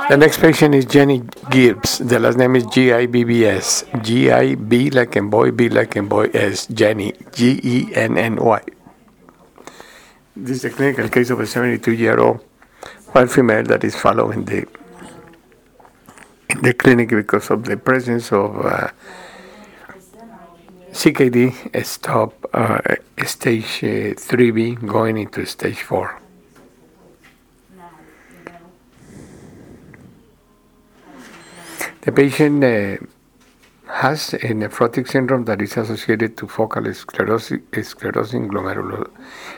The next patient is Jenny Gibbs. The last name is Gibbs. Gib like in boy, B like in boy, S. Jenny, Genny. This is a clinical case of a 72-year-old white female that is following in the clinic because of the presence of CKD stop stage 3B going into stage 4. The patient has a nephrotic syndrome that is associated to focal sclerosing glomerular.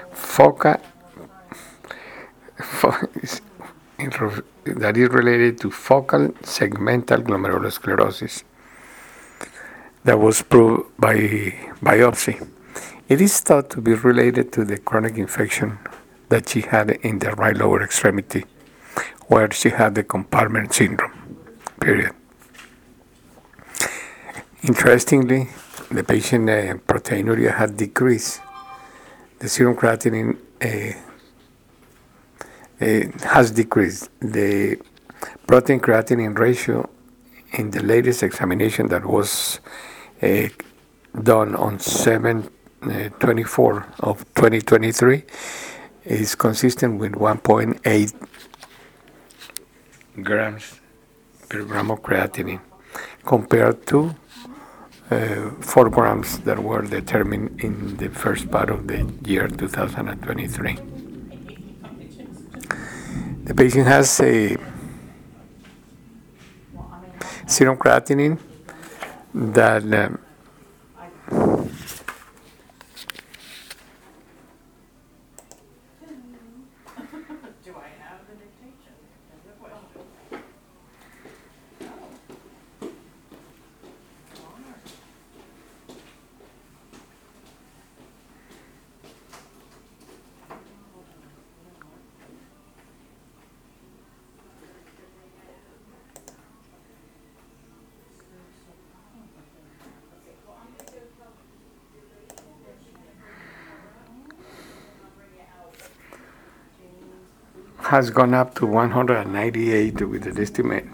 That is related to focal segmental glomerulosclerosis that was proved by biopsy. It is thought to be related to the chronic infection that she had in the right lower extremity, where she had the compartment syndrome, period. Interestingly, the patient proteinuria had decreased. The serum creatinine has decreased. The protein creatinine ratio in the latest examination that was done on 7/24 of 2023 is consistent with 1.8 grams per gram of creatinine compared to 4 grams that were determined in the first part of the year 2023. The patient has a serum creatinine that has gone up to 198 with the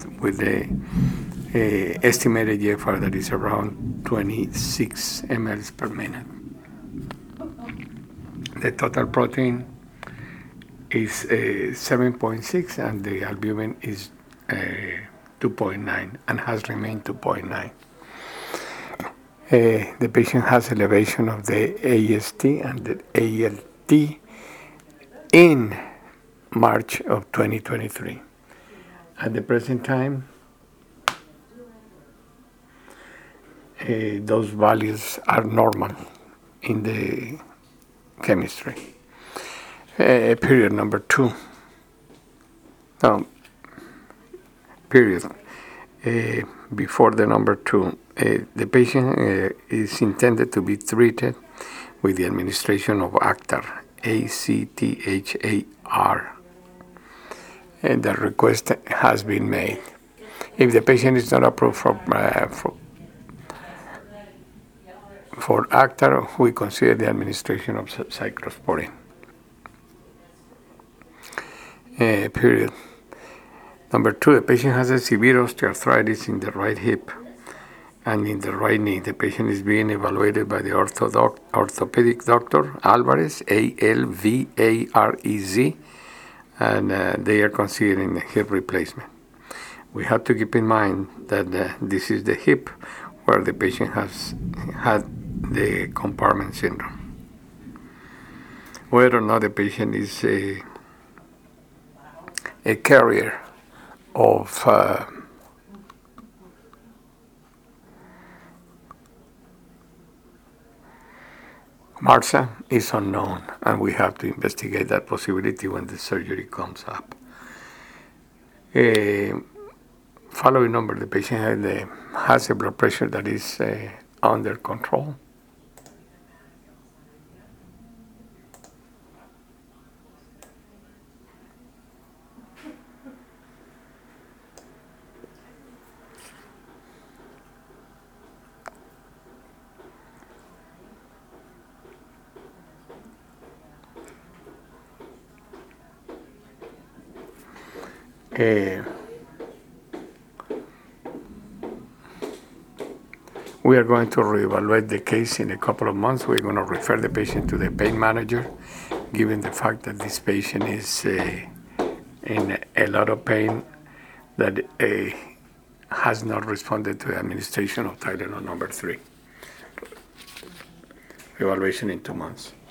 estimated GFR that is around 26 mLs per minute. The total protein is 7.6 and the albumin is 2.9 and has remained 2.9. The patient has elevation of the AST and the ALT in March of 2023. At the present time, those values are normal in the chemistry. Period number 2. No, period. Before the number 2, the patient is intended to be treated with the administration of Acthar, ACTHAR. And the request has been made. If the patient is not approved for Acthar, we consider the administration of cyclosporine. Period. Number 2, the patient has a severe osteoarthritis in the right hip and in the right knee. The patient is being evaluated by the orthopedic doctor, Alvarez, ALVAREZ, and they are considering a hip replacement. We have to keep in mind that this is the hip where the patient has had the compartment syndrome. Whether or not the patient is a carrier of MRSA is unknown, and we have to investigate that possibility when the surgery comes up. Following number, the patient has a blood pressure that is under control. We are going to reevaluate the case in a couple of months. We're going to refer the patient to the pain manager, given the fact that this patient is in a lot of pain that has not responded to the administration of Tylenol number 3. Evaluation in 2 months.